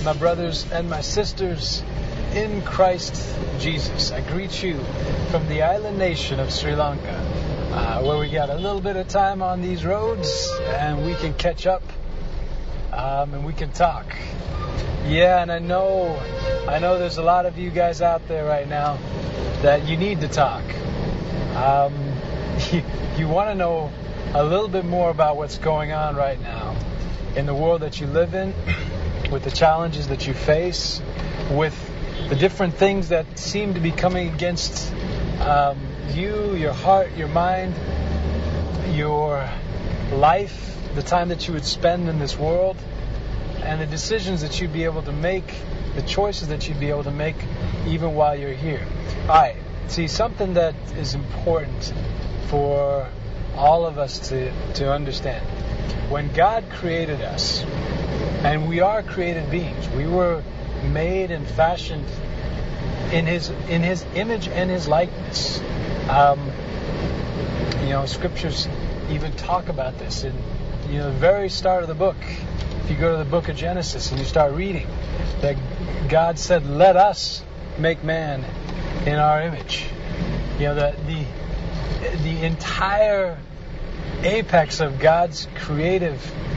my brothers and my sisters in Christ Jesus. I greet you from the island nation of Sri Lanka, where we got a little bit of time on these roads and we can catch up and we can talk. Yeah, and I know there's a lot of you guys out there right now that you need to talk. You want to know a little bit more about what's going on right now in the world that you live in, with the challenges that you face, with the different things that seem to be coming against you, your heart, your mind, your life, the time that you would spend in this world, and the decisions that you'd be able to make, the choices that you'd be able to make even while you're here. All right, see, something that is important for all of us to understand. When God created us, and we are created beings, we were made and fashioned in His image and His likeness. Scriptures even talk about this in the very start of the book. If you go to the book of Genesis and you start reading, that God said, "Let us make man in our image." The entire apex of God's creative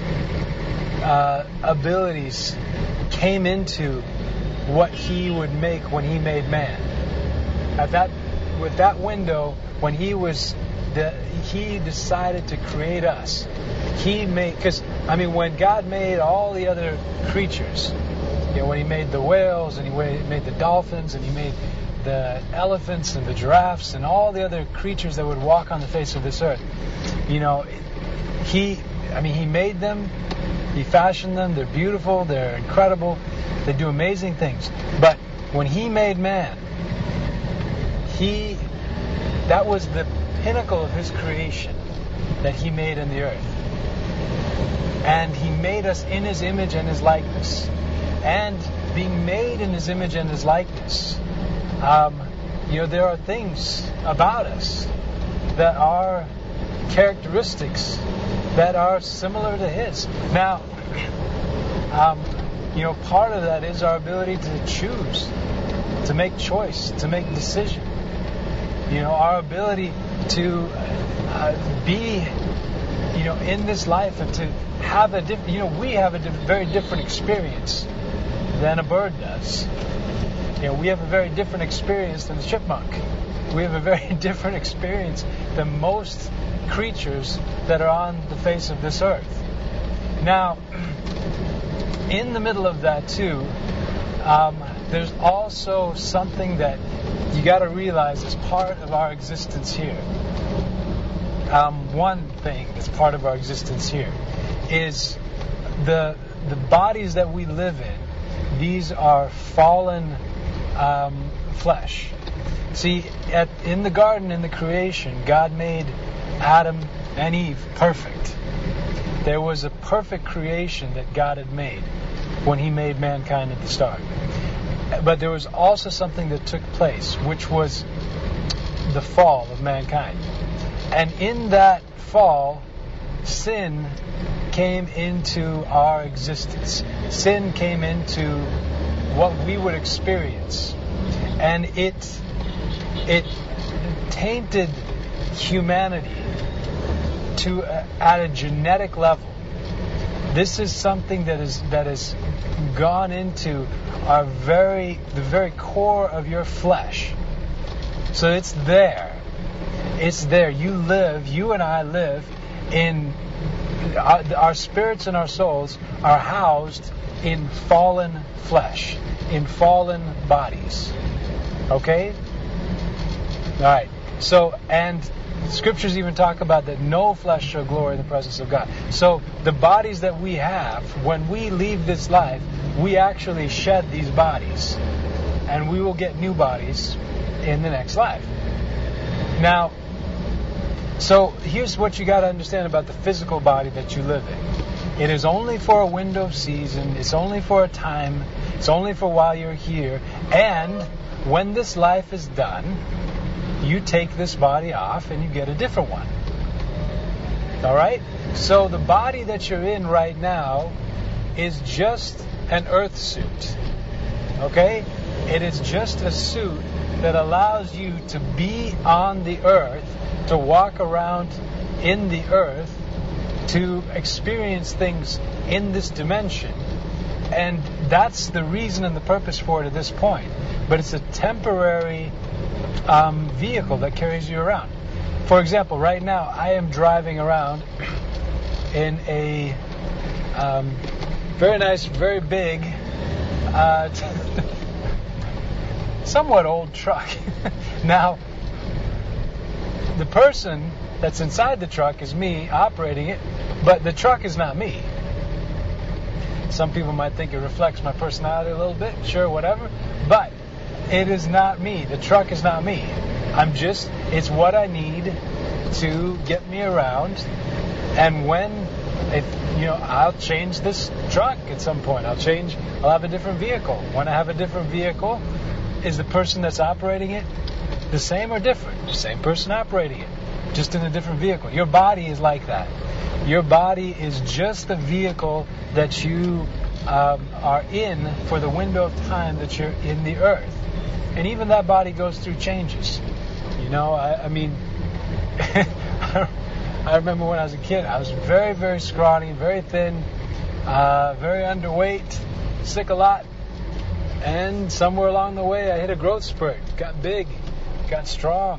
abilities came into what He would make when He made man. With that window, when He decided to create us, when God made all the other creatures, when He made the whales and He made the dolphins and He made the elephants and the giraffes and all the other creatures that would walk on the face of this earth, He made them, He fashioned them, they're beautiful, they're incredible, they do amazing things. But when He made man, that was the pinnacle of His creation that He made in the earth. And He made us in His image and His likeness. And being made in His image and His likeness, there are things about us that are characteristics that are similar to His. Now, part of that is our ability to choose, to make choice, to make decision. Our ability to be, in this life and to have a different, we have a very different experience than a bird does. We have a very different experience than the chipmunk. We have a very different experience than most creatures that are on the face of this earth. Now, in the middle of that too, there's also something that you got to realize is part of our existence here. One thing that's part of our existence here is the bodies that we live in. These are fallen flesh. See, in the garden, in the creation, God made Adam and Eve perfect. There was a perfect creation that God had made when He made mankind at the start. But there was also something that took place, which was the fall of mankind. And in that fall, sin came into our existence. Sin came into what we would experience. And it tainted humanity at a genetic level. This is something that has gone into the very core of your flesh. So it's there. It's there. You and I live in our spirits and our souls are housed in fallen flesh, in fallen bodies. Okay? All right. So, and Scriptures even talk about that no flesh shall glory in the presence of God. So the bodies that we have, when we leave this life, we actually shed these bodies. And we will get new bodies in the next life. Now, so here's what you got to understand about the physical body that you live in. It is only for a window of season. It's only for a time. It's only for while you're here. And when this life is done, you take this body off and you get a different one. All right? So the body that you're in right now is just an earth suit. Okay? It is just a suit that allows you to be on the earth, to walk around in the earth, to experience things in this dimension. And that's the reason and the purpose for it at this point. But it's a temporary vehicle that carries you around. For example, right now I am driving around in a very nice, very big, somewhat old truck. Now, the person that's inside the truck is me operating it, but the truck is not me. Some people might think it reflects my personality a little bit, sure, whatever, but it is not me. The truck is not me. It's what I need to get me around, and I'll change this truck at some point. I'll have a different vehicle. When I have a different vehicle, is the person that's operating it the same or different? The same person operating it, just in a different vehicle. Your body is like that. Your body is just the vehicle that you are in for the window of time that you're in the earth. And even that body goes through changes. I mean, I remember when I was a kid, I was very, very scrawny, very thin, very underweight, sick a lot. And somewhere along the way, I hit a growth spurt, got big, got strong,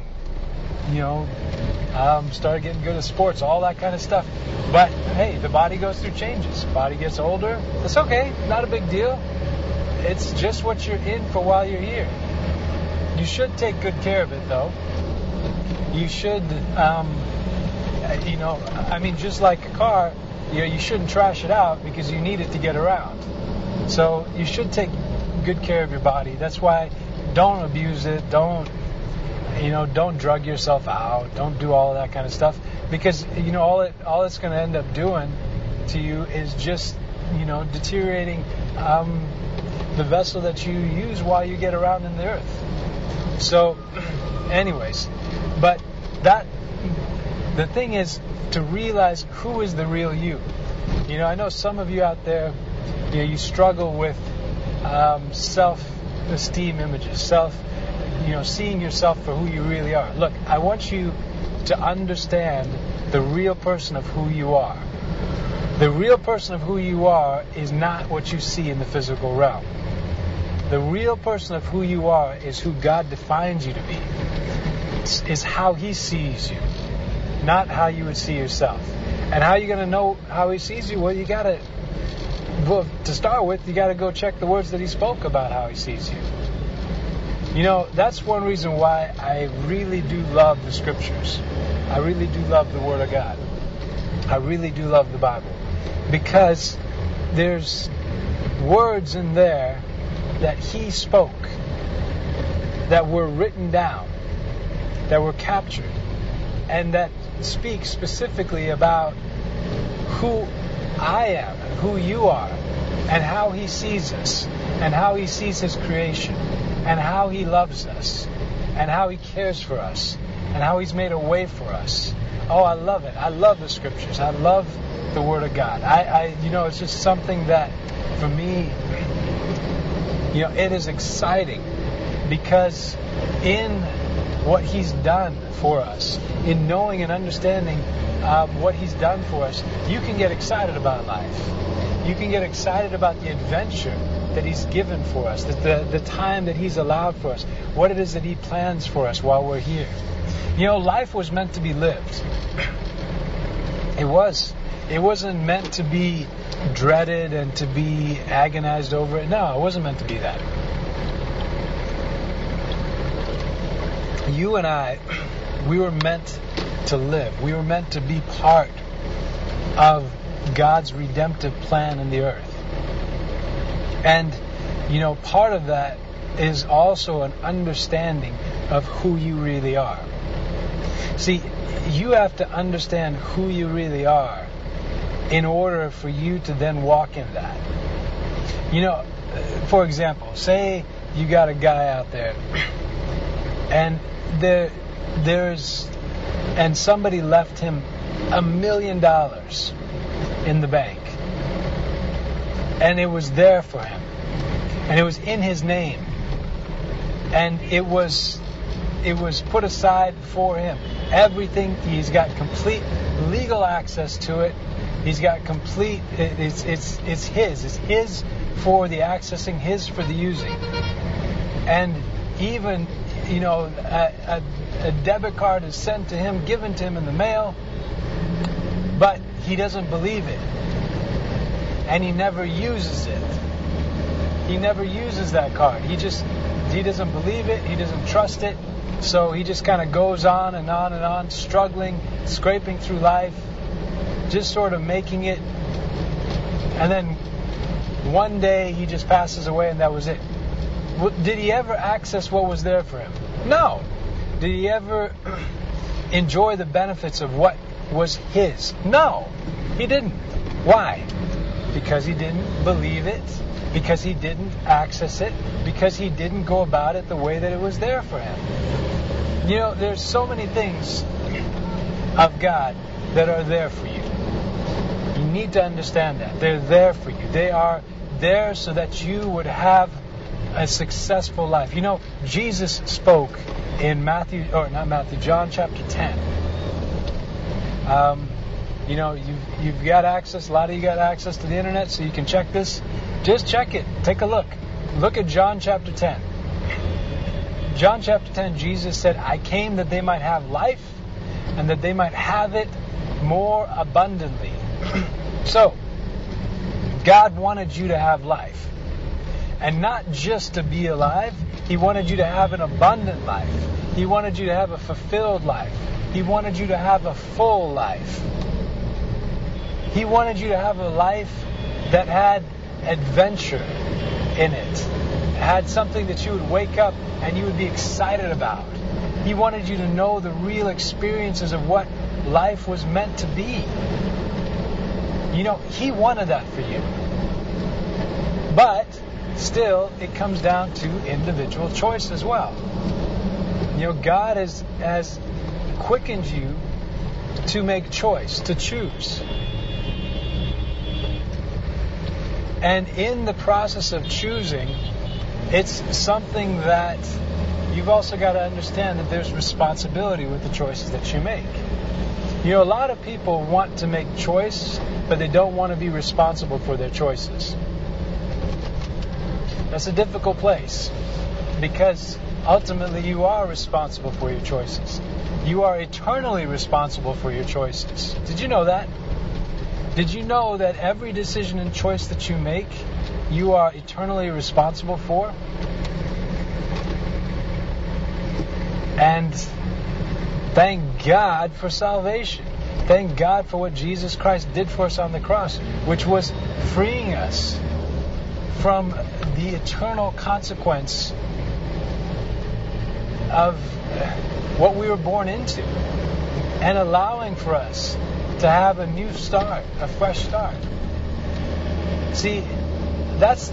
started getting good at sports, all that kind of stuff. But hey, the body goes through changes. The body gets older. It's okay, not a big deal. It's just what you're in for while you're here. You should take good care of it, though. You should, just like a car, you shouldn't trash it out because you need it to get around. So you should take good care of your body. That's why don't abuse it. Don't drug yourself out. Don't do all of that kind of stuff, because all it's going to end up doing to you is just deteriorating the vessel that you use while you get around in the earth. So, anyways, but the thing is to realize who is the real you. I know some of you out there, you struggle with self-esteem images, seeing yourself for who you really are. Look, I want you to understand the real person of who you are. The real person of who you are is not what you see in the physical realm. The real person of who you are is who God defines you to be. Is how He sees you, not how you would see yourself. And how are you going to know how He sees you? Well, to start with, you got to go check the words that He spoke about how He sees you. That's one reason why I really do love the Scriptures. I really do love the Word of God. I really do love the Bible. Because there's words in there that He spoke, that were written down, that were captured, and that speak specifically about who I am and who you are, and how He sees us, and how He sees His creation, and how He loves us, and how He cares for us, and how He's made a way for us. Oh, I love it. I love the Scriptures. I love the Word of God. It's just something that, for me, it is exciting, because in what He's done for us, in knowing and understanding what He's done for us, you can get excited about life. You can get excited about the adventure that He's given for us, the time that He's allowed for us, what it is that He plans for us while we're here. Life was meant to be lived. It was. It wasn't meant to be dreaded and to be agonized over it. No, it wasn't meant to be that. You and I, we were meant to live. We were meant to be part of God's redemptive plan in the earth. And, part of that is also an understanding of who you really are. See, you have to understand who you really are in order for you to then walk in that. For example, say you got a guy out there and and somebody left him $1 million in the bank. And it was there for him. And it was in his name. And it was put aside for him. Everything, he's got complete legal access to it. He's got complete, it's his. It's his for the accessing, his for the using. And even, a debit card is sent to him, given to him in the mail, but he doesn't believe it. And he never uses it. He never uses that card. He doesn't believe it. He doesn't trust it. So he just kind of goes on and on and on, struggling, scraping through life, just sort of making it. And then one day he just passes away, and that was it. Did he ever access what was there for him? No. Did he ever enjoy the benefits of what was his? No, he didn't. Why? Because he didn't believe it, because he didn't access it, because he didn't go about it the way that it was there for him. There's so many things of God that are there for you. You need to understand that. They're there for you. They are there so that you would have a successful life. Jesus spoke in John chapter 10. You've got access, a lot of you got access to the internet, so you can check this. Just check it. Take a look. Look at John chapter 10. John chapter 10, Jesus said, I came that they might have life and that they might have it more abundantly. So, God wanted you to have life. And not just to be alive, He wanted you to have an abundant life. He wanted you to have a fulfilled life. He wanted you to have a full life. He wanted you to have a life that had adventure in it. Had something that you would wake up and you would be excited about. He wanted you to know the real experiences of what life was meant to be. He wanted that for you. But still, it comes down to individual choice as well. God has quickened you to make choice, to choose. And in the process of choosing, it's something that you've also got to understand that there's responsibility with the choices that you make. A lot of people want to make choice, but they don't want to be responsible for their choices. That's a difficult place, because ultimately you are responsible for your choices. You are eternally responsible for your choices. Did you know that? Did you know that every decision and choice that you make, you are eternally responsible for? And thank God for salvation. Thank God for what Jesus Christ did for us on the cross, which was freeing us from the eternal consequence of what we were born into, and allowing for us to have a new start, a fresh start. See, that's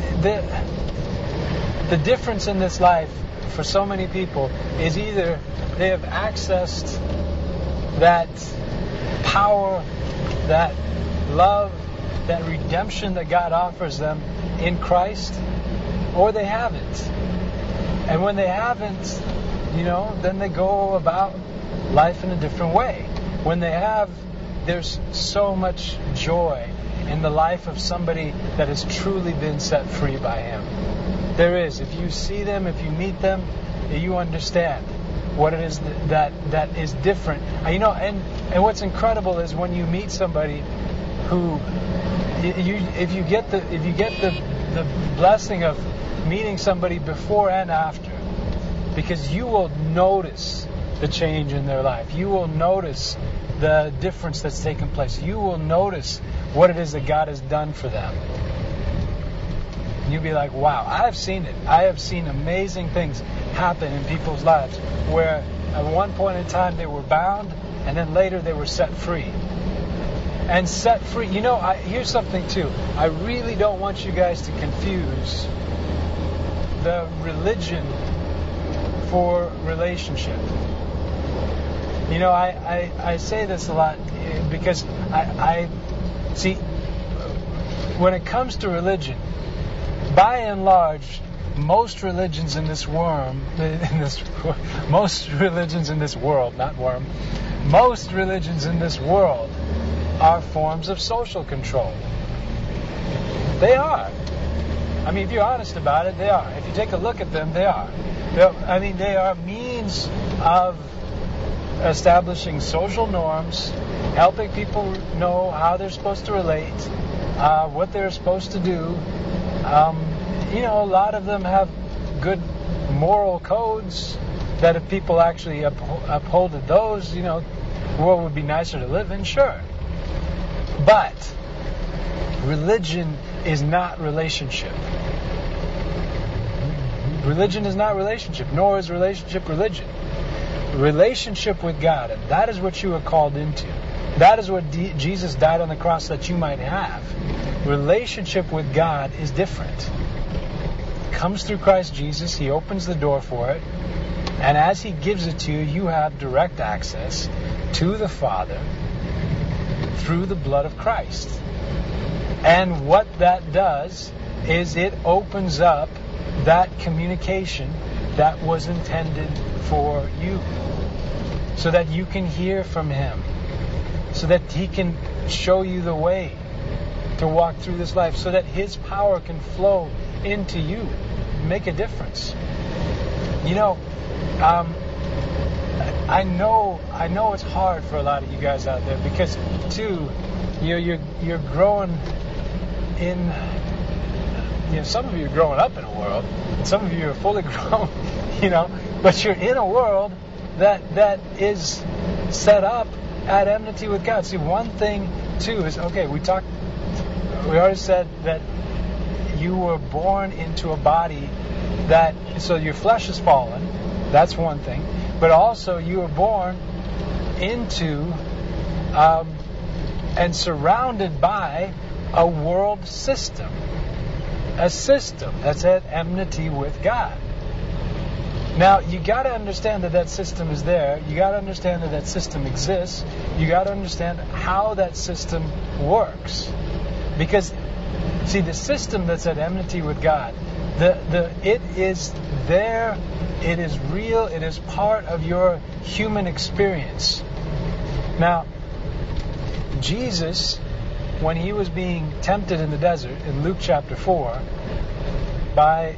the difference in this life for so many people is either they have accessed that power, that love, that redemption that God offers them in Christ, or they haven't. And when they haven't, then they go about life in a different way. When they have, there's so much joy in the life of somebody that has truly been set free by Him. There is. If you see them, if you meet them, you understand what it is that is different. And what's incredible is when you meet somebody who, if you get the blessing of meeting somebody before and after, because you will notice the change in their life. You will notice the difference that's taken place. You will notice what it is that God has done for them. And you'll be like, wow, I've seen it. I have seen amazing things happen in people's lives where at one point in time they were bound, and then later they were set free. And set free, here's something too. I really don't want you guys to confuse the religion for relationship. I say this a lot because I see when it comes to religion, by and large, most religions in this world, most religions in this world are forms of social control. They are. I mean, if you're honest about it, they are. If you take a look at them, they are. They are means of establishing social norms, helping people know how they're supposed to relate, what they're supposed to do. A lot of them have good moral codes that if people actually upholded those, the world would be nicer to live in, sure. But religion is not relationship. Religion is not relationship, nor is relationship religion. Relationship with God, and that is what you are called into. That is what Jesus died on the cross that you might have. Relationship with God is different. It comes through Christ Jesus. He opens the door for it. And as He gives it to you, you have direct access to the Father through the blood of Christ. And what that does is it opens up that communication that was intended for you, so that you can hear from Him, so that He can show you the way to walk through this life, so that His power can flow into you, make a difference. I know it's hard for a lot of you guys out there because, too, you're growing in. Some of you are growing up in a world, and some of you are fully grown. But you're in a world that is set up at enmity with God. See, one thing too is we already said that you were born into a body so your flesh is fallen. That's one thing. But also you were born into and surrounded by a world system. A system that's at enmity with God. Now, you got to understand that system is there. You got to understand that system exists. You got to understand how that system works. Because, see, the system that's at enmity with God, it is there, it is real, it is part of your human experience. Now, Jesus, when He was being tempted in the desert, in Luke chapter 4, by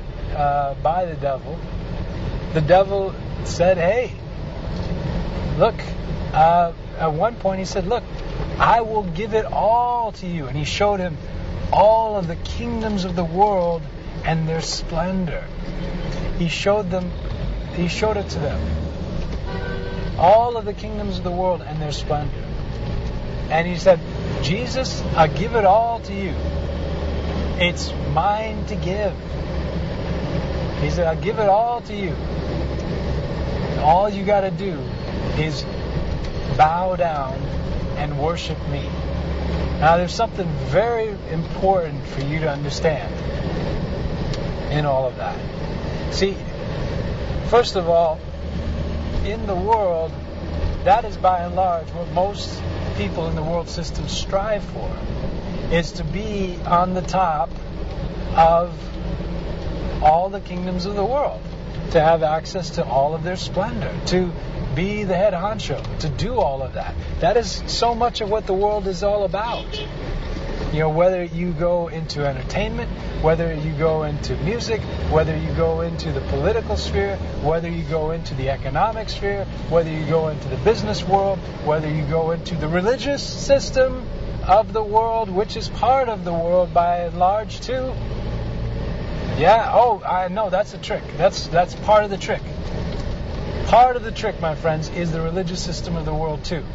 the devil said, hey, look, at one point He said, look, I will give it all to you. And He showed him all of the kingdoms of the world and their splendor. He showed it to them. All of the kingdoms of the world and their splendor. And He said, Jesus, I give it all to you. It's mine to give. He said, I'll give it all to you. And all you got to do is bow down and worship me. Now, there's something very important for you to understand in all of that. See, first of all, in the world, that is by and large what most people in the world system strive for, is to be on the top of all the kingdoms of the world, to have access to all of their splendor, to be the head honcho, to do all of that. That is so much of what the world is all about. Whether you go into entertainment, whether you go into music, whether you go into the political sphere, whether you go into the economic sphere, whether you go into the business world, whether you go into the religious system of the world, which is part of the world by and large too. Yeah, I know, that's a trick. That's part of the trick. Part of the trick, my friends, is the religious system of the world too.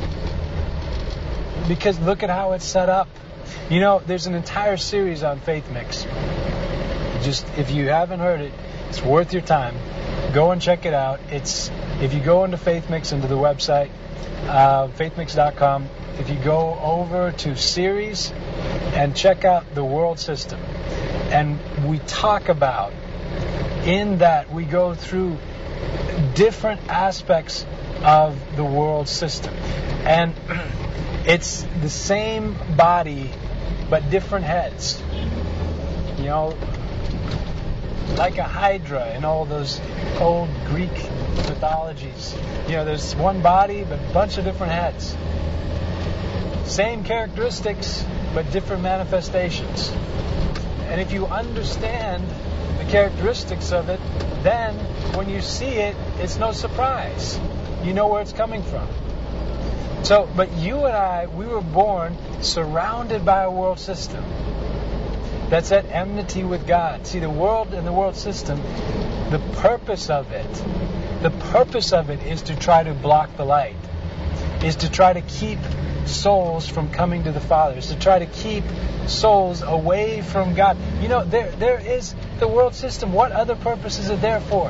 Because look at how it's set up. There's an entire series on Faith Mix. Just, if you haven't heard it, it's worth your time. Go and check it out. If you go into Faith Mix, into the website, faithmix.com, if you go over to series and check out the world system, and we talk about, in that we go through different aspects of the world system. And it's the same body but different heads. You know, like a hydra in all those old Greek mythologies. You know, there's one body, but a bunch of different heads. Same characteristics, but different manifestations. And if you understand the characteristics of it, then when you see it, it's no surprise. You know where it's coming from. So, but you and I, we were born surrounded by a world system that's at enmity with God. See, the world and the world system, the purpose of it is to try to block the light, is to try to keep souls from coming to the Father, is to try to keep souls away from God. You know, there is the world system. What other purpose is it there for?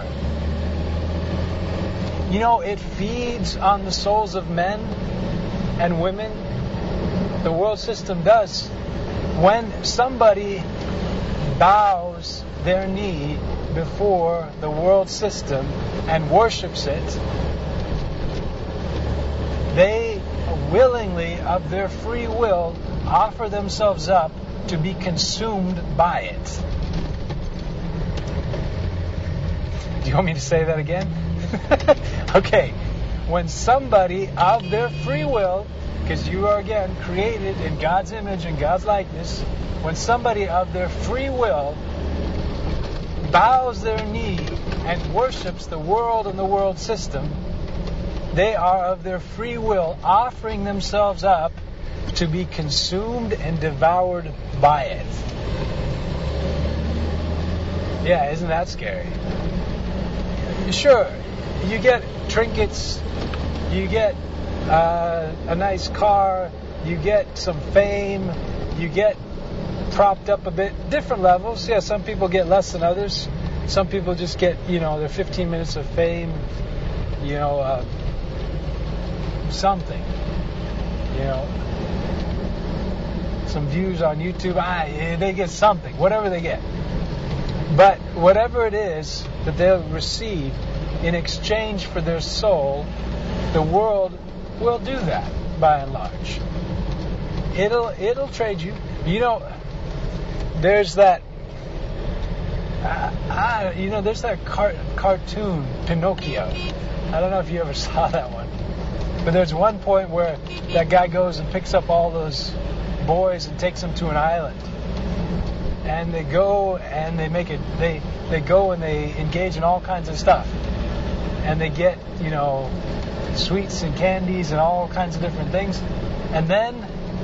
You know, it feeds on the souls of men and women. The world system does. When somebody bows their knee before the world system and worships it, they willingly, of their free will, offer themselves up to be consumed by it. Do you want me to say that again? Okay. When somebody of their free will, because you are again created in God's image and God's likeness, when somebody of their free will bows their knee and worships the world and the world system, they are of their free will offering themselves up to be consumed and devoured by it. Yeah, isn't that scary? Sure, you get trinkets, you get a nice car, you get some fame, you get propped up a bit. Different levels. Yeah, some people get less than others. Some people just get, their 15 minutes of fame, something, some views on YouTube. They get something, whatever they get. But whatever it is that they'll receive in exchange for their soul, the world will do that by and large. It'll trade you. There's that. There's that cartoon Pinocchio. I don't know if you ever saw that one, but there's one point where that guy goes and picks up all those boys and takes them to an island, and they go and they make it. They go and they engage in all kinds of stuff, and they get sweets and candies and all kinds of different things, and then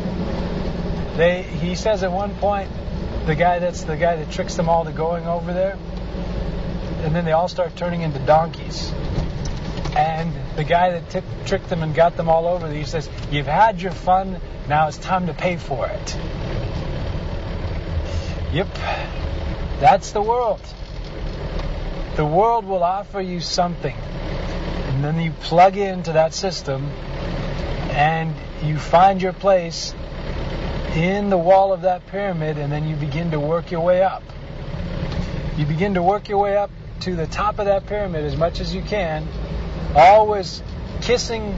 he says at one point, the guy that tricks them all to going over there, and then they all start turning into donkeys. And the guy that tricked them and got them all over there, he says, "You've had your fun, now it's time to pay for it." Yep, that's the world. The world will offer you something, and then you plug into that system, and you find your place in the wall of that pyramid, and then you begin to work your way up. You begin to work your way up to the top of that pyramid as much as you can, always kissing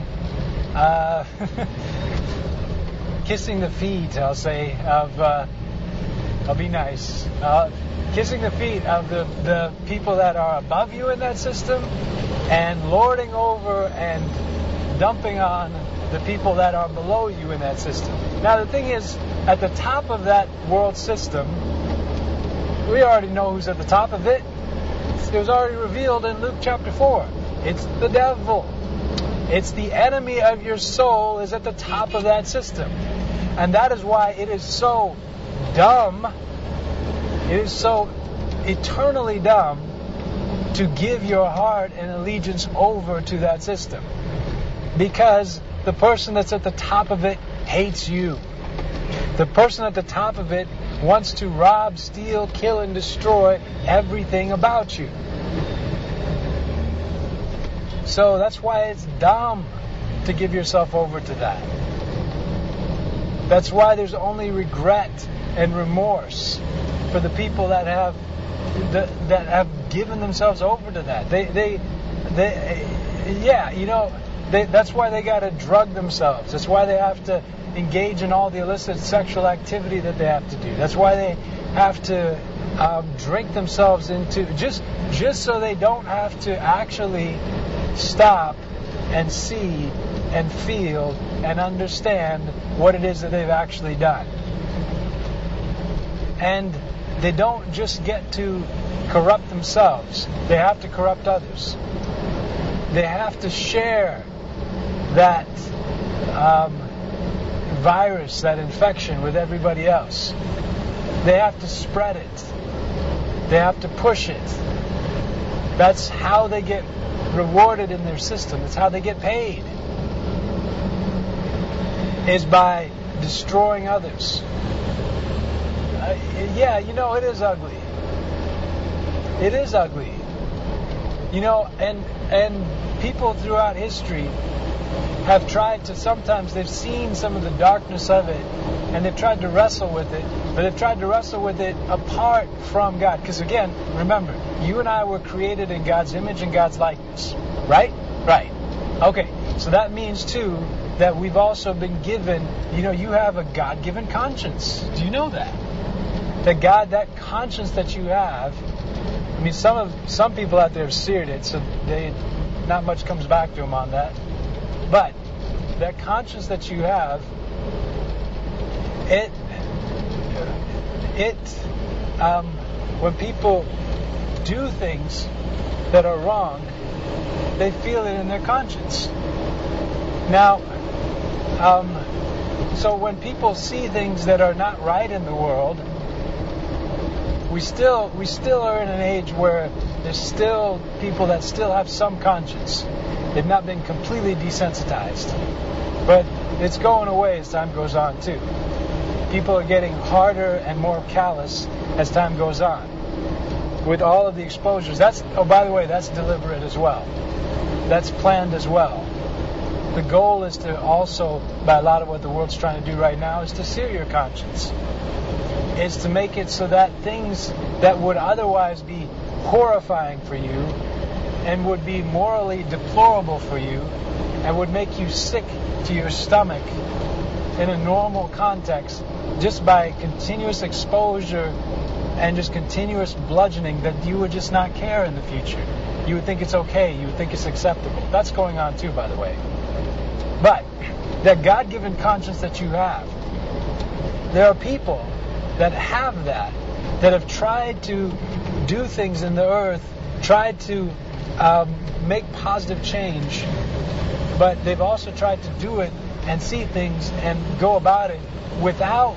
kissing the feet, I'll say, of I'll be nice, kissing the feet of the people that are above you in that system, and lording over and dumping on the people that are below you in that system. Now the thing is, at the top of that world system, we already know who's at the top of it. It was already revealed in Luke chapter 4. It's the devil. It's the enemy of your soul is at the top of that system. And that is why it is so dumb, it is so eternally dumb to give your heart and allegiance over to that system. Because the person that's at the top of it hates you. The person at the top of it wants to rob, steal, kill, and destroy everything about you. So that's why it's dumb to give yourself over to that. That's why there's only regret and remorse for the people that have given themselves over to that. That's why they got to drug themselves. That's why they have to engage in all the illicit sexual activity that they have to do. That's why they have to drink themselves into, just so they don't have to actually stop and see and feel and understand what it is that they've actually done. And they don't just get to corrupt themselves, they have to corrupt others. They have to share that virus, that infection with everybody else. They have to spread it. They have to push it. That's how they get rewarded in their system. That's how they get paid. Is by destroying others. Yeah, it is ugly. It is ugly. And people throughout history have tried to, sometimes they've seen some of the darkness of it, and they've tried to wrestle with it, but they've tried to wrestle with it apart from God. Because again, remember, you and I were created in God's image and God's likeness. Right? Right. Okay, so that means too that we've also been given, you have a God-given conscience. Do you know that? That conscience that you have, I mean, some people out there have seared it, so not much comes back to them on that. But that conscience that you have, when people do things that are wrong, they feel it in their conscience. Now, so when people see things that are not right in the world, we still are in an age where there's still people that still have some conscience. They've not been completely desensitized. But it's going away as time goes on too. People are getting harder and more callous as time goes on. With all of the exposures. By the way, that's deliberate as well. That's planned as well. The goal is to also, by a lot of what the world's trying to do right now, is to sear your conscience. Is to make it so that things that would otherwise be horrifying for you and would be morally deplorable for you and would make you sick to your stomach in a normal context just by continuous exposure and just continuous bludgeoning, that you would just not care in the future. You would think it's okay. You would think it's acceptable. That's going on too, by the way. But that God-given conscience that you have, there are people that have that have tried to do things in the earth, tried to make positive change, but they've also tried to do it and see things and go about it without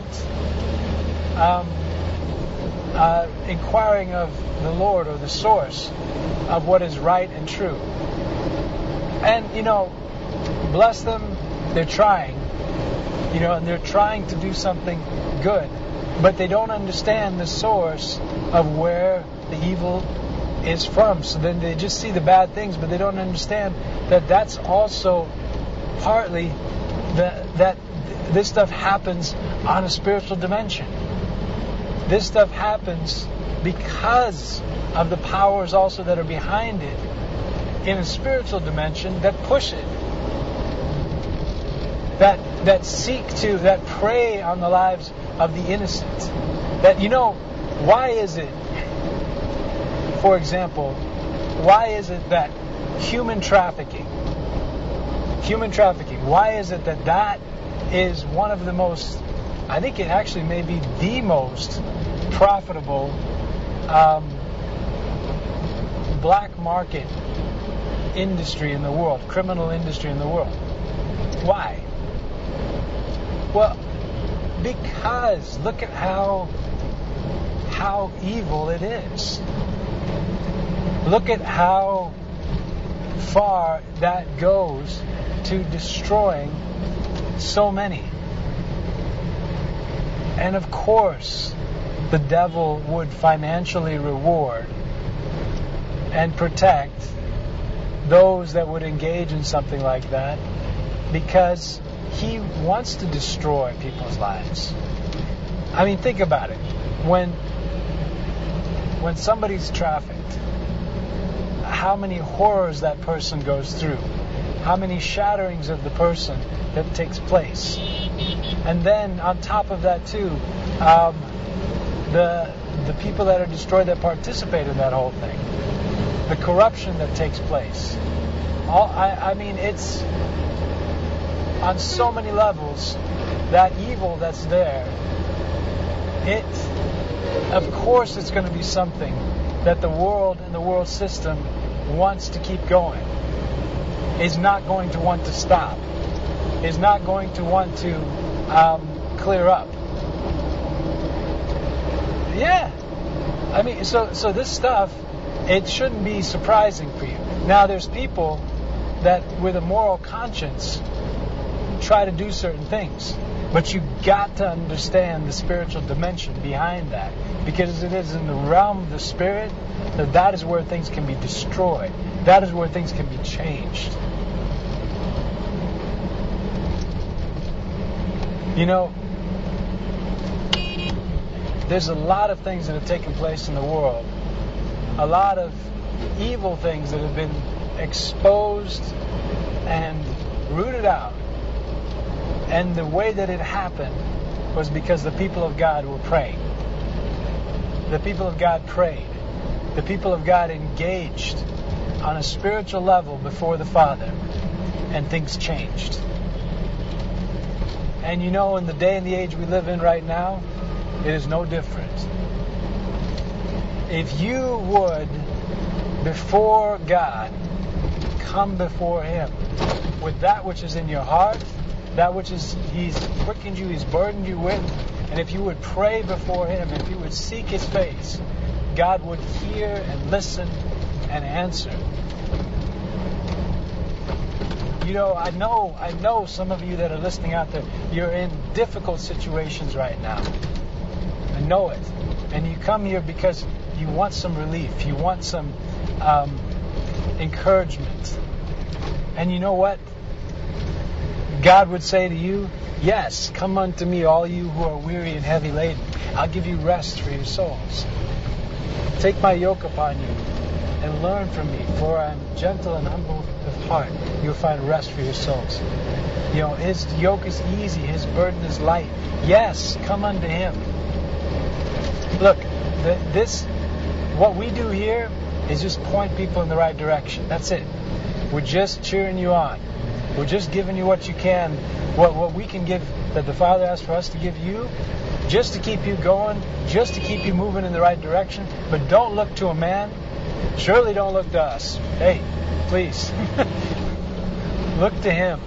inquiring of the Lord or the source of what is right and true. And, bless them, they're trying, and they're trying to do something good, but they don't understand the source of where the evil is from. So then they just see the bad things, but they don't understand that that's also partly that this stuff happens on a spiritual dimension. This stuff happens because of the powers also that are behind it in a spiritual dimension that push it, that seek to, that prey on the lives of the innocent. That, why is it, for example, why is it that human trafficking, why is it that is one of the most, I think it actually may be the most profitable black market industry in the world, criminal industry in the world? Why? Well, because look at how evil it is. Look at how far that goes to destroying so many. And of course, the devil would financially reward and protect those that would engage in something like that, because he wants to destroy people's lives. I mean, think about it. When somebody's trafficked, how many horrors that person goes through, how many shatterings of the person that takes place. And then on top of that too, the people that are destroyed that participate in that whole thing, the corruption that takes place. I mean, it's on so many levels, that evil that's there. Of course, it's going to be something that the world and the world system wants to keep going. Is not going to want to stop. Is not going to want to clear up. Yeah. I mean, so this stuff, it shouldn't be surprising for you. Now, there's people that with a moral conscience try to do certain things. But you got to understand the spiritual dimension behind that. Because it is in the realm of the spirit that is where things can be destroyed. That is where things can be changed. You know, there's a lot of things that have taken place in the world. A lot of evil things that have been exposed and rooted out. And the way that it happened was because the people of God were praying. The people of God prayed. The people of God engaged on a spiritual level before the Father. And things changed. And you know, in the day and the age we live in right now, it is no different. If you would, before God, come before Him with that which is in your heart, that which is He's quickened you, He's burdened you with, and if you would pray before Him, if you would seek His face, God would hear and listen and answer. You know, I know some of you that are listening out there, you're in difficult situations right now. I know it. And you come here because you want some relief. You want some encouragement. And you know what? God would say to you, yes, come unto me, all you who are weary and heavy laden. I'll give you rest for your souls. Take my yoke upon you and learn from me, for I am gentle and humble of heart. You'll find rest for your souls. You know, His yoke is easy, His burden is light. Yes, come unto Him. Look, what we do here is just point people in the right direction. That's it. We're just cheering you on. We're just giving you what you can, what we can give, that the Father has for us to give you, just to keep you going, just to keep you moving in the right direction. But don't look to a man. Surely don't look to us. Hey, please. Look to Him.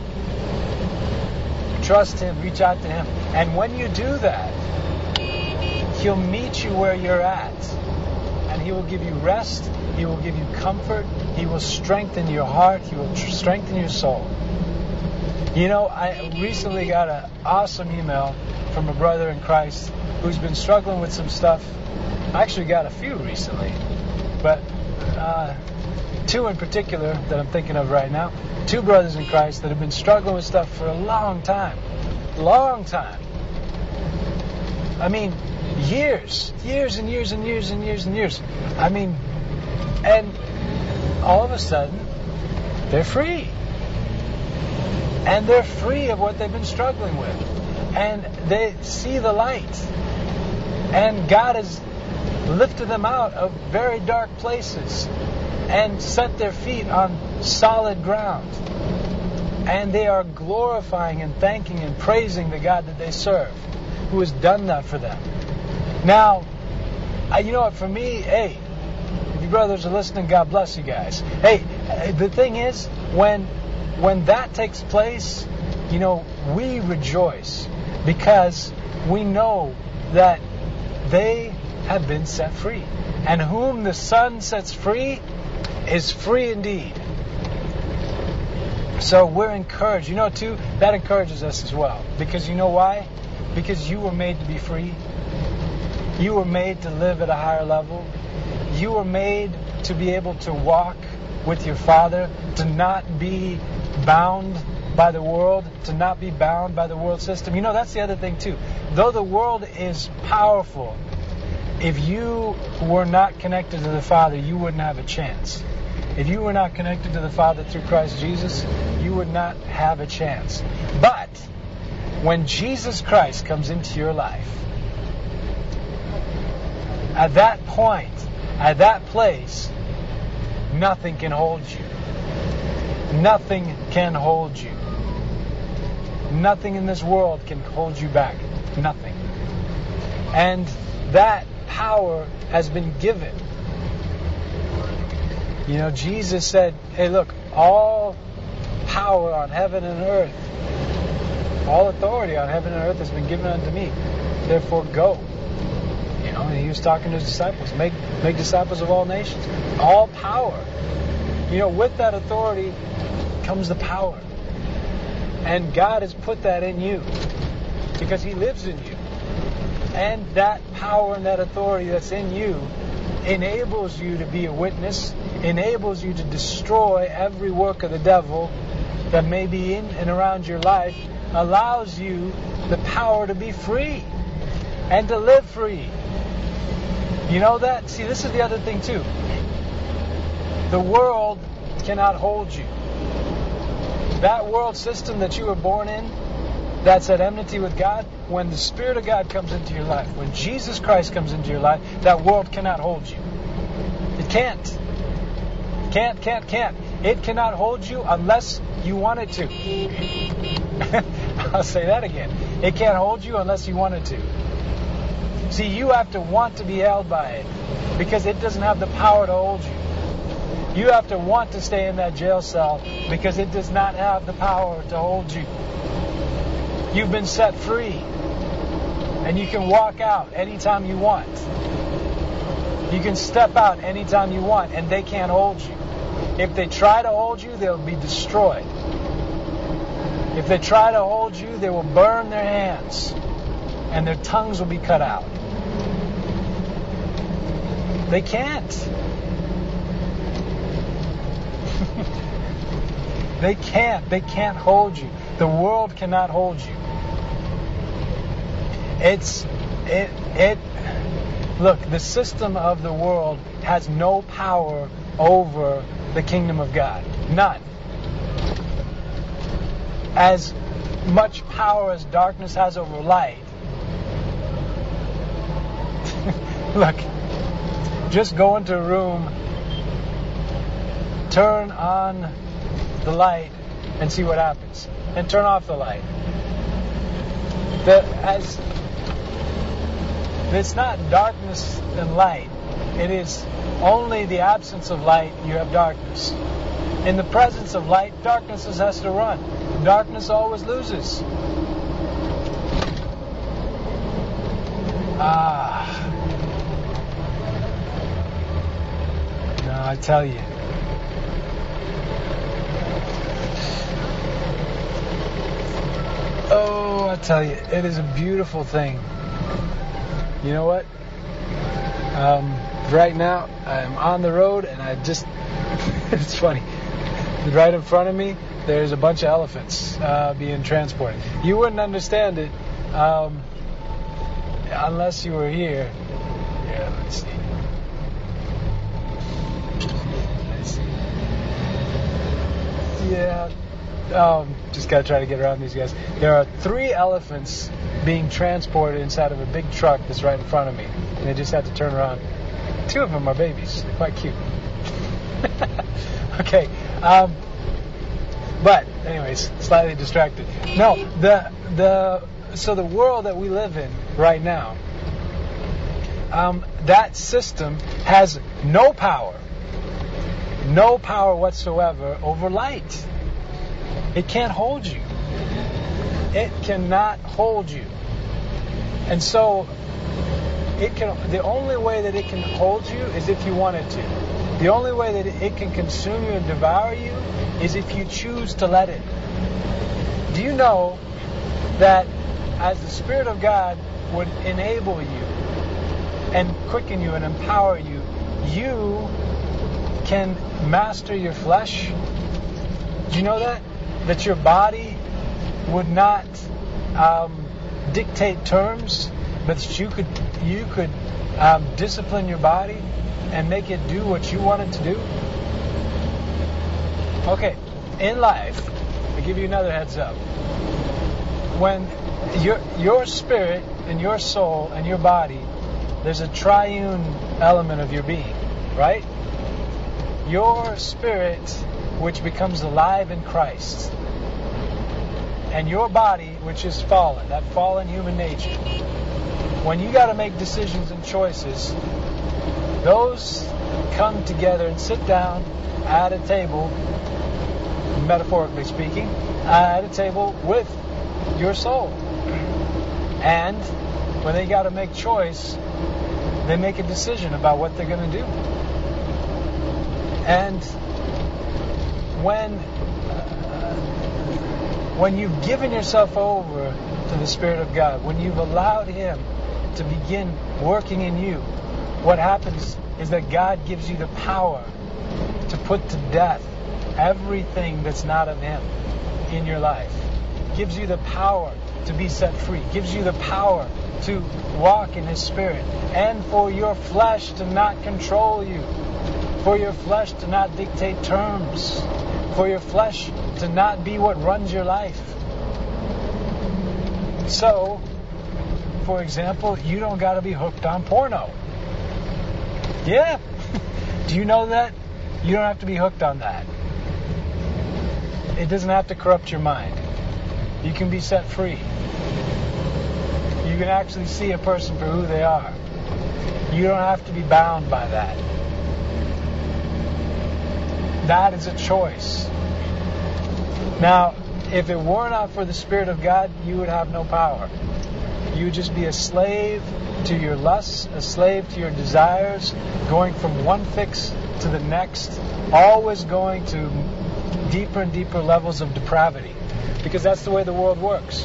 Trust Him. Reach out to Him. And when you do that, He'll meet you where you're at. And He will give you rest. He will give you comfort. He will strengthen your heart. He will strengthen your soul. You know, I recently got an awesome email from a brother in Christ who's been struggling with some stuff. I actually got a few recently, but two in particular that I'm thinking of right now. Two brothers in Christ that have been struggling with stuff for a long time. Long time. I mean, years and years and years and years and years. I mean, and all of a sudden, they're free. And they're free of what they've been struggling with. And they see the light. And God has lifted them out of very dark places and set their feet on solid ground. And they are glorifying and thanking and praising the God that they serve, who has done that for them. Now, you know what, for me, hey, if you brothers are listening, God bless you guys. Hey, the thing is, when that takes place, you know, we rejoice because we know that they have been set free. And whom the Son sets free is free indeed. So we're encouraged. You know, too, that encourages us as well. Because you know why? Because you were made to be free. You were made to live at a higher level. You were made to be able to walk with your Father, to not be bound by the world, to not be bound by the world system. You know, that's the other thing too. Though the world is powerful, if you were not connected to the Father, you wouldn't have a chance. If you were not connected to the Father through Christ Jesus, you would not have a chance. But when Jesus Christ comes into your life, at that point, at that place, nothing can hold you. Nothing can hold you. Nothing in this world can hold you back. Nothing. And that power has been given. You know, Jesus said, hey, look, all power on heaven and earth, all authority on heaven and earth has been given unto me. Therefore, go. You know, and he was talking to his disciples. Make disciples of all nations. All power. You know, with that authority comes the power. And God has put that in you because He lives in you. And that power and that authority that's in you enables you to be a witness, enables you to destroy every work of the devil that may be in and around your life, allows you the power to be free and to live free. You know that? See, this is the other thing too. The world cannot hold you. That world system that you were born in, that's at enmity with God, when the Spirit of God comes into your life, when Jesus Christ comes into your life, that world cannot hold you. It can't. Can't. It cannot hold you unless you want it to. I'll say that again. It can't hold you unless you want it to. See, you have to want to be held by it because it doesn't have the power to hold you. You have to want to stay in that jail cell because it does not have the power to hold you. You've been set free. And you can walk out anytime you want. You can step out anytime you want, and they can't hold you. If they try to hold you, they'll be destroyed. If they try to hold you, they will burn their hands, and their tongues will be cut out. They can't. They can't hold you. The world cannot hold you. Look, the system of the world has no power over the kingdom of God. None. As much power as darkness has over light. Look, just go into a room, turn on the light, and see what happens. And turn off the light. It's not darkness and light. It is only the absence of light, you have darkness. In the presence of light, darkness has to run. Darkness always loses. No, I tell you. Oh, I tell you, it is a beautiful thing. You know what? Right now, I'm on the road, and it's funny. Right in front of me, there's a bunch of elephants being transported. You wouldn't understand it unless you were here. Yeah, let's see. Yeah. Just gotta try to get around these guys. There are 3 elephants being transported inside of a big truck that's right in front of me. And they just had to turn around. 2 of them are babies. They're quite cute. Okay. But anyways, slightly distracted. No, so the world that we live in right now, that system has no power whatsoever over light. It can't hold you. It cannot hold you. And so the only way that it can hold you is if you want it to. The only way that it can consume you and devour you is if you choose to let it. Do you know that as the Spirit of God would enable you and quicken you and empower you, you can master your flesh? Do you know that? That your body would not dictate terms, but that you could discipline your body and make it do what you want it to do? Okay, in life, I'll give you another heads up. When your spirit and your soul and your body, there's a triune element of your being, right? Your spirit, which becomes alive in Christ, and your body, which is fallen, that fallen human nature. When you got to make decisions and choices, those come together and sit down at a table, metaphorically speaking, at a table with your soul. And when they got to make choice, they make a decision about what they're going to do. And when you've given yourself over to the Spirit of God, when you've allowed Him to begin working in you, what happens is that God gives you the power to put to death everything that's not of Him in your life. Gives you the power to be set free. Gives you the power to walk in His Spirit. And for your flesh to not control you. For your flesh to not dictate terms. For your flesh to not be what runs your life. So, for example, you don't got to be hooked on porno. Yeah. Do you know that? You don't have to be hooked on that. It doesn't have to corrupt your mind. You can be set free. You can actually see a person for who they are. You don't have to be bound by that. That is a choice. Now, if it were not for the Spirit of God, you would have no power. You would just be a slave to your lusts, a slave to your desires, going from one fix to the next, always going to deeper and deeper levels of depravity. Because that's the way the world works.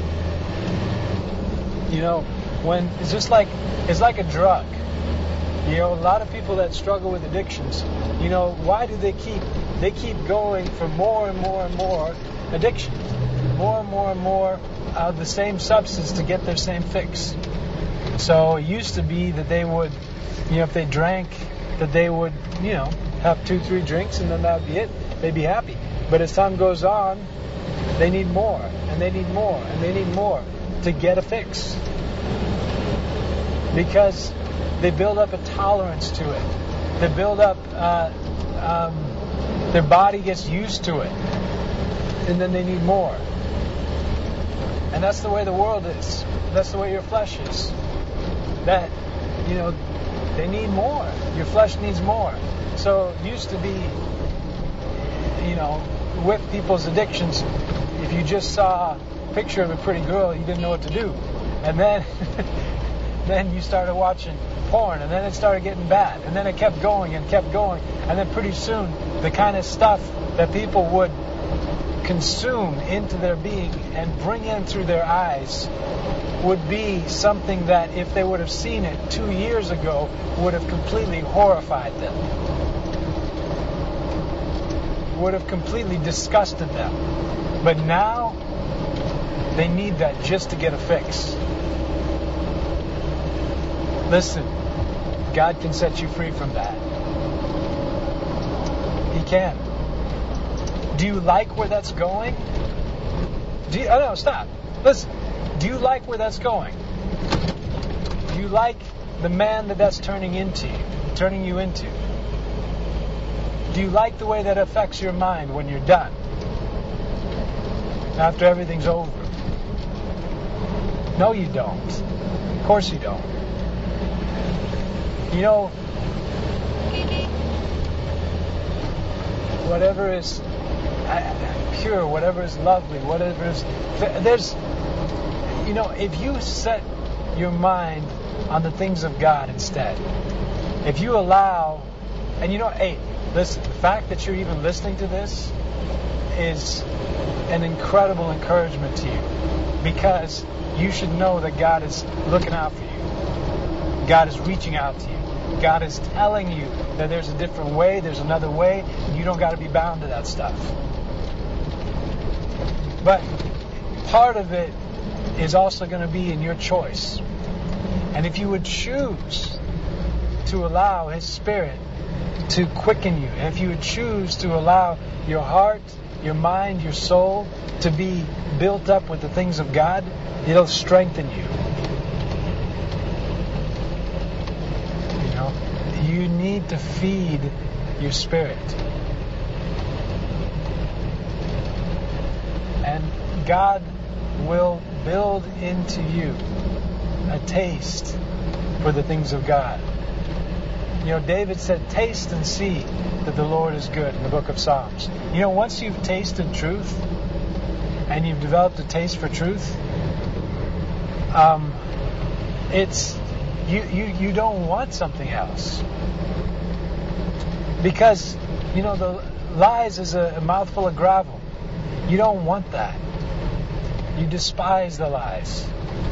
You know, when it's like a drug. You know, a lot of people that struggle with addictions, you know, why do they keep going for more and more and more addiction? More and more and more of the same substance to get their same fix. So it used to be that they would, you know, if they drank, that they would, you know, have 2-3 drinks and then that would be it. They'd be happy. But as time goes on, they need more, and they need more, and they need more to get a fix. Because they build up a tolerance to it. They build up, their body gets used to it. And then they need more. And that's the way the world is. That's the way your flesh is. That, you know, they need more. Your flesh needs more. So it used to be, you know, with people's addictions, if you just saw a picture of a pretty girl, you didn't know what to do. And then then you started watching porn, and then it started getting bad. And then it kept going and kept going. And then pretty soon, the kind of stuff that people would consume into their being and bring in through their eyes would be something that, if they would have seen it 2 years ago, would have completely horrified them. Would have completely disgusted them. But now, they need that just to get a fix. Listen, God can set you free from that. He can. Do you like where that's going? No, stop. Listen. Do you like where that's going? Do you like the man that's turning you into? Do you like the way that affects your mind when you're done? After everything's over? No, you don't. Of course you don't. You know, whatever is pure, whatever is lovely, whatever is... There's... You know, if you set your mind on the things of God instead, if you allow... And you know, hey, listen, the fact that you're even listening to this is an incredible encouragement to you, because you should know that God is looking out for you. God is reaching out to you. God is telling you that there's a different way, there's another way, and you don't got to be bound to that stuff. But part of it is also going to be in your choice. And if you would choose to allow His Spirit to quicken you, if you would choose to allow your heart, your mind, your soul to be built up with the things of God, it'll strengthen you. You know, you need to feed your spirit. And God will build into you a taste for the things of God. You know, David said, taste and see that the Lord is good in the book of Psalms. You know, once you've tasted truth and you've developed a taste for truth, it's you don't want something else. Because, you know, the lies is a mouthful of gravel. You don't want that. You despise the lies.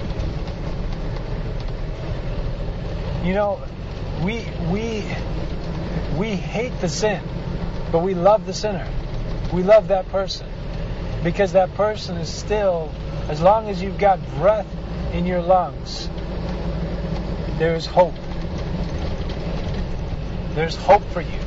You know, we hate the sin, but we love the sinner. We love that person. Because that person is still, as long as you've got breath in your lungs, there is hope. There's hope for you.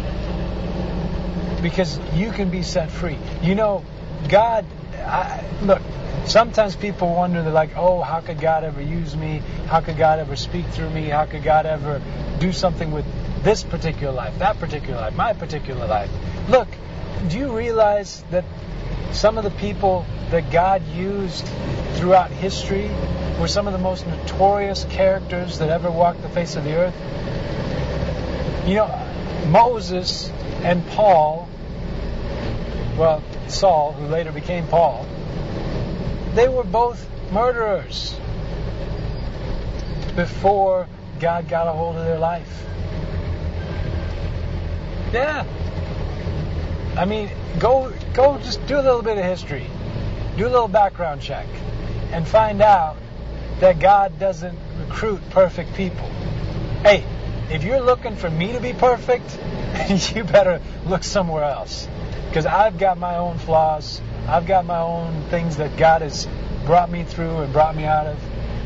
Because you can be set free. You know, God, look, sometimes people wonder, they're like, oh, how could God ever use me? How could God ever speak through me? How could God ever do something with this particular life, that particular life, my particular life? Look, do you realize that some of the people that God used throughout history were some of the most notorious characters that ever walked the face of the earth? You know, Moses and Paul, well, Saul, who later became Paul, they were both murderers before God got a hold of their life. Yeah. I mean, go just do a little bit of history. Do a little background check and find out that God doesn't recruit perfect people. Hey, if you're looking for me to be perfect, you better look somewhere else. Because I've got my own flaws. I've got my own things that God has brought me through and brought me out of.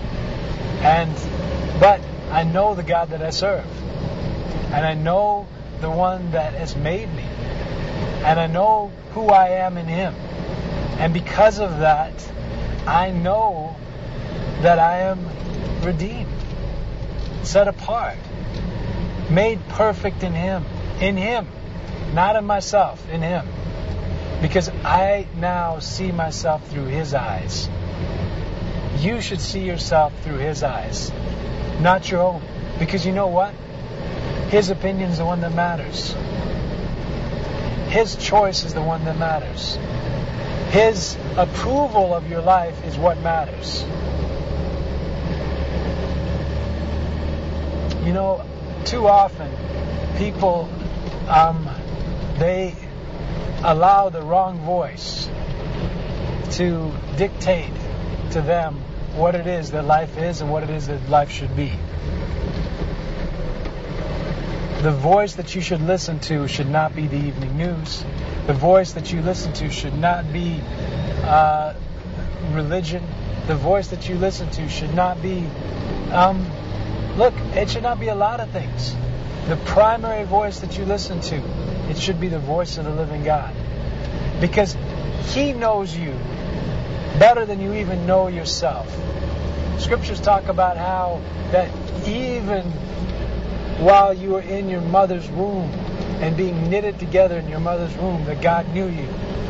But I know the God that I serve. And I know the one that has made me. And I know who I am in Him. And because of that, I know that I am redeemed, set apart, made perfect in Him. In Him. Not in myself, in Him. Because I now see myself through His eyes. You should see yourself through His eyes, not your own. Because you know what? His opinion is the one that matters. His choice is the one that matters. His approval of your life is what matters. You know, too often people they allow the wrong voice to dictate to them what it is that life is and what it is that life should be. The voice that you should listen to should not be the evening news. The voice that you listen to should not be religion. The voice that you listen to should not be... look, it should not be a lot of things. The primary voice that you listen to, it should be the voice of the living God. Because He knows you better than you even know yourself. Scriptures talk about how that even while you were in your mother's womb and being knitted together in your mother's womb, that God knew you.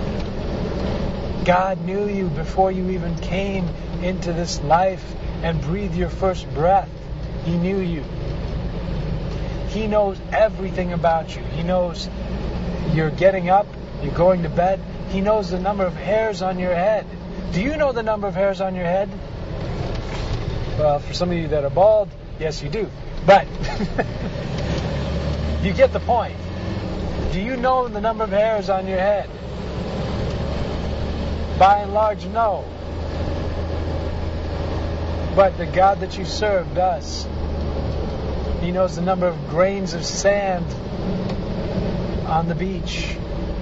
God knew you before you even came into this life and breathed your first breath. He knew you. He knows everything about you. He knows you're getting up, you're going to bed. He knows the number of hairs on your head. Do you know the number of hairs on your head? Well, for some of you that are bald, yes, you do. But you get the point. Do you know the number of hairs on your head? By and large, no. But the God that you serve does. He knows the number of grains of sand on the beach.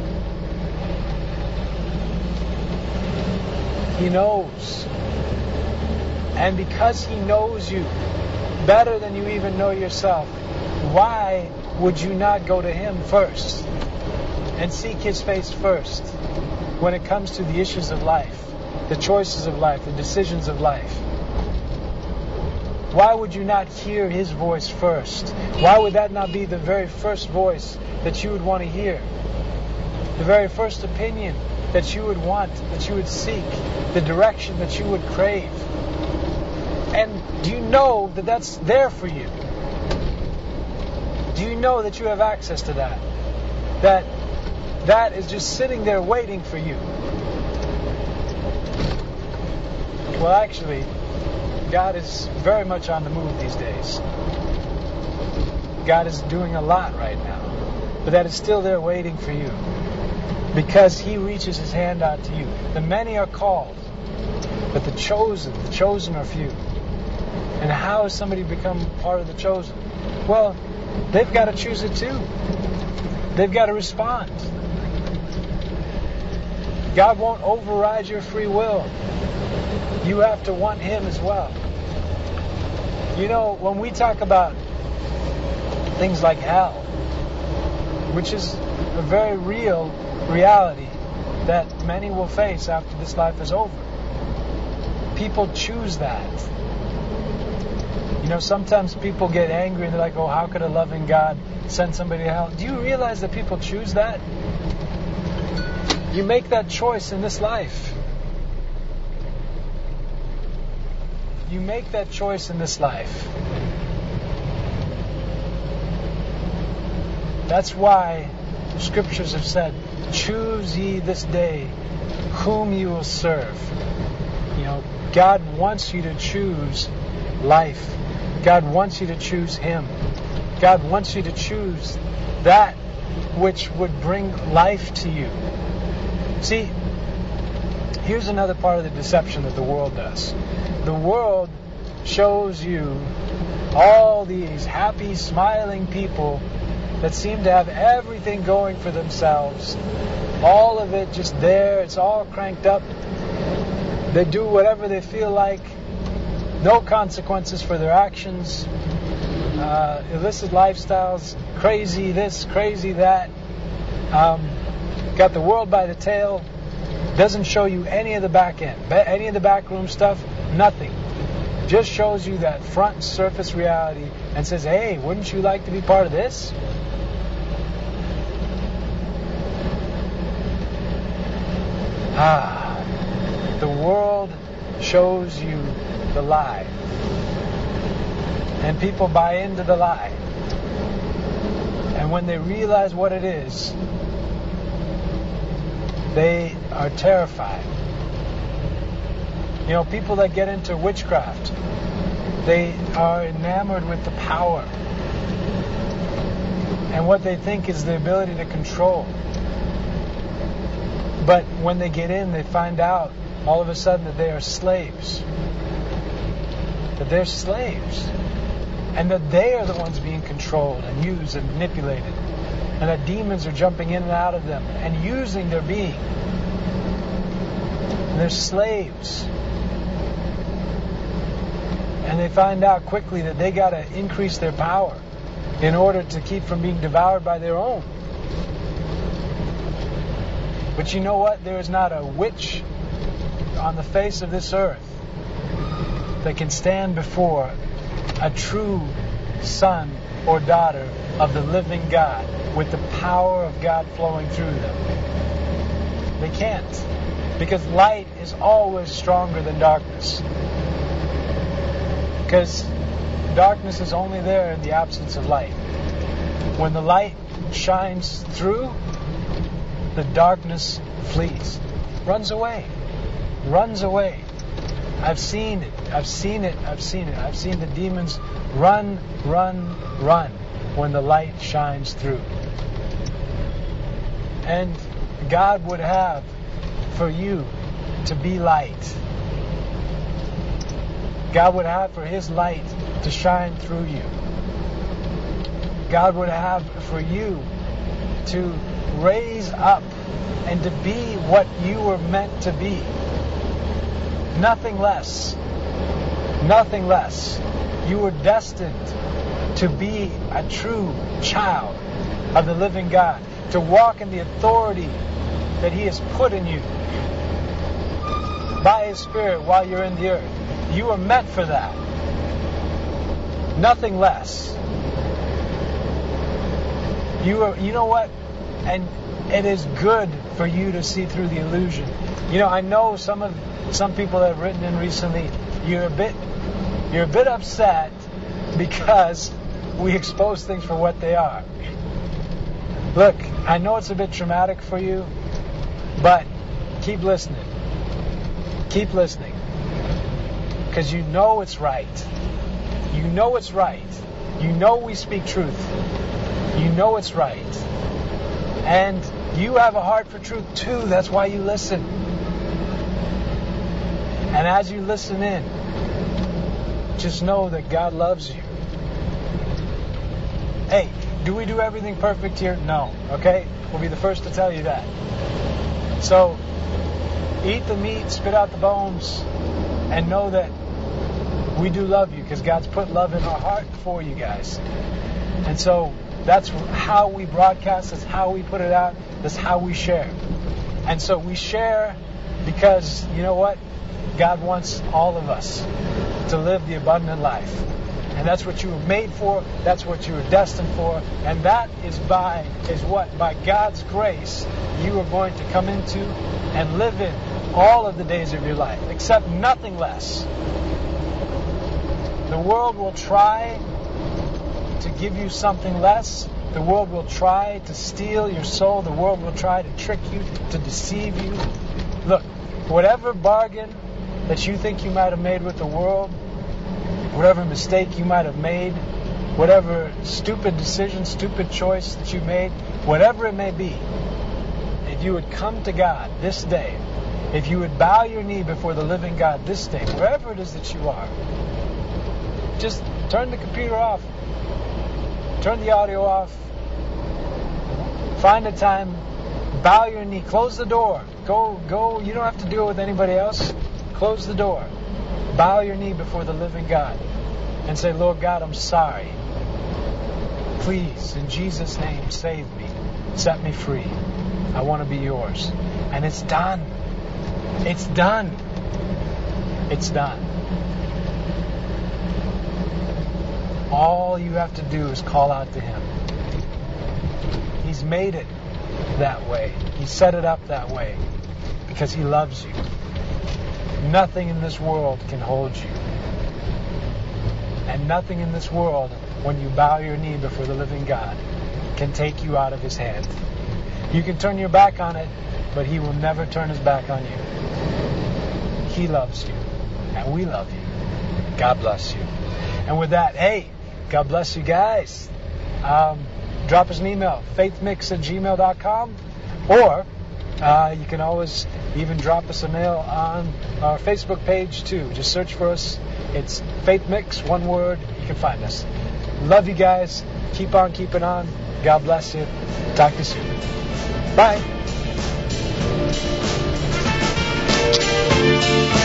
He knows. And because He knows you better than you even know yourself, why would you not go to Him first and seek His face first when it comes to the issues of life, the choices of life, the decisions of life? Why would you not hear His voice first? Why would that not be the very first voice that you would want to hear? The very first opinion that you would want, that you would seek, the direction that you would crave. And do you know that that's there for you? Do you know that you have access to that? That is just sitting there waiting for you. Well, actually, God is very much on the move these days. God is doing a lot right now. But that is still there waiting for you. Because He reaches His hand out to you. The many are called, but the chosen are few. And how has somebody become part of the chosen? Well, they've got to choose it too. They've got to respond. God won't override your free will. You have to want Him as well. You know, when we talk about things like hell, which is a very real reality that many will face after this life is over, people choose that. You know, sometimes people get angry and they're like, oh, how could a loving God send somebody to hell? Do you realize that people choose that? You make that choice in this life. You make that choice in this life. That's why the scriptures have said, choose ye this day whom you will serve. You know, God wants you to choose life. God wants you to choose Him. God wants you to choose that which would bring life to you. See, here's another part of the deception that the world does. The world shows you all these happy, smiling people that seem to have everything going for themselves. All of it just there. It's all cranked up. They do whatever they feel like. No consequences for their actions. Illicit lifestyles. Crazy this, crazy that. Got the world by the tail. Doesn't show you any of the back end. Any of the backroom stuff. Nothing. Just shows you that front surface reality and says, hey, wouldn't you like to be part of this? The world shows you the lie. And people buy into the lie. And when they realize what it is, they are terrified. You know, people that get into witchcraft, they are enamored with the power. And what they think is the ability to control. But when they get in, they find out all of a sudden that they are slaves. That they're slaves. And that they are the ones being controlled and used and manipulated. And that demons are jumping in and out of them and using their being. And they're slaves. And they find out quickly that they got to increase their power in order to keep from being devoured by their own. But you know what? There is not a witch on the face of this earth that can stand before a true son or daughter of the living God with the power of God flowing through them. They can't. Because light is always stronger than darkness. Because darkness is only there in the absence of light. When the light shines through, the darkness flees, runs away. I've seen it. I've seen the demons run when the light shines through. And God would have for you to be light. God would have for His light to shine through you. God would have for you to raise up and to be what you were meant to be. Nothing less. Nothing less. You were destined to be a true child of the living God, to walk in the authority that He has put in you by His Spirit while you're in the earth. You are meant for that. Nothing less. You know what? And it is good for you to see through the illusion. I know some people that have written in recently, you're a bit upset because we expose things for what they are. Look, I know it's a bit traumatic for you, but keep listening. Keep listening. Because you know it's right. You know it's right. You know we speak truth. You know it's right. And you have a heart for truth too. That's why you listen. And as you listen in, just know that God loves you. Hey, do we do everything perfect here? No. Okay? We'll be the first to tell you that. So, eat the meat, spit out the bones, and know that we do love you because God's put love in our heart for you guys. And so, that's how we broadcast. That's how we put it out. That's how we share. And so we share because, you know what? God wants all of us to live the abundant life. And that's what you were made for. That's what you were destined for. And that is by God's grace you are going to come into and live in all of the days of your life, except nothing less. The world will try to give you something less. The world will try to steal your soul. The world will try to trick you, to deceive you. Look, whatever bargain that you think you might have made with the world, whatever mistake you might have made, whatever stupid decision, stupid choice that you made, whatever it may be, if you would come to God this day, if you would bow your knee before the living God this day, wherever it is that you are, just turn the computer off. Turn the audio off. Find a time. Bow your knee. Close the door. Go. You don't have to deal with anybody else. Close the door. Bow your knee before the living God. And say, Lord God, I'm sorry. Please, in Jesus' name, save me. Set me free. I want to be yours. And it's done. It's done. It's done. All you have to do is call out to Him. He's made it that way. He set it up that way because He loves you. Nothing in this world can hold you. And nothing in this world, when you bow your knee before the living God, can take you out of His hand. You can turn your back on it, but He will never turn His back on you. He loves you. And we love you. God bless you. And with that, hey, God bless you guys. Drop us an email, faithmix@gmail.com, or you can always even drop us a mail on our Facebook page too. Just search for us. It's Faith Mix, one word. You can find us. Love you guys. Keep on keeping on. God bless you. Talk to you soon. Bye.